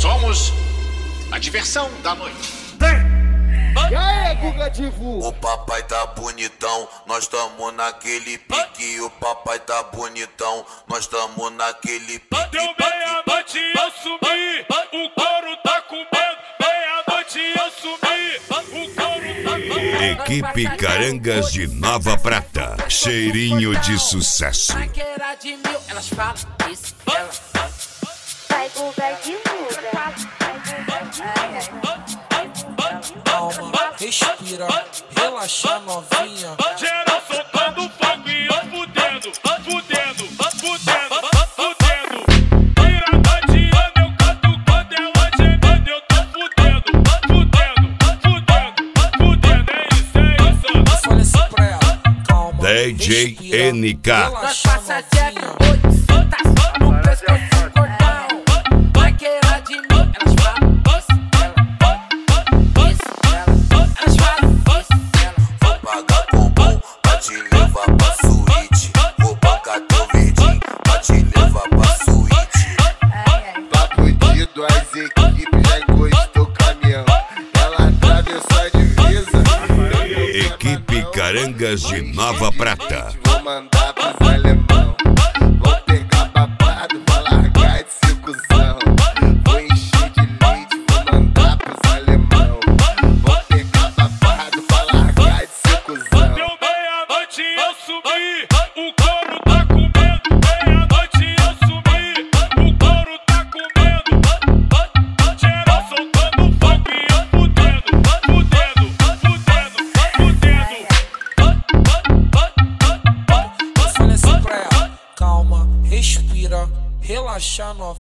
Somos a diversão da noite. E aí, Guga Divu? O papai tá bonitão, nós tamo naquele pique. O papai tá bonitão, nós tamo naquele pique. Deu meia-noite e eu sumi, o couro tá com medo. Meia-noite e eu sumi, o couro tá com medo. Equipe Carangas de Nova Prata, cheirinho de sucesso. Paquera de mil, elas falam isso, ela Vai Guga Divu. Calma, respira, relaxa novinha. Geral soltando fogo e eu fudendo, fudendo, fudendo, fudendo. Virada de ano eu canto quando ela gemendo. Eu tô fudendo, fudendo, fudendo, fudendo. É isso. Eu falei assim pra ela, calma, DJ respira, NK. Nós relaxa passa Jack, novinha. oi, tá no pescoço do cordão. Paquera de mil, elas falam isso, elas falam isso, Vou pagar com bom pra te levar pra suíte. Vou pagar teu verdinho pra te levar pra suíte. Tá fudido, as equipes já encostou o caminhão. Ela atravessou a divisa. Equipe Carangas de Nova Prata. Vou mandar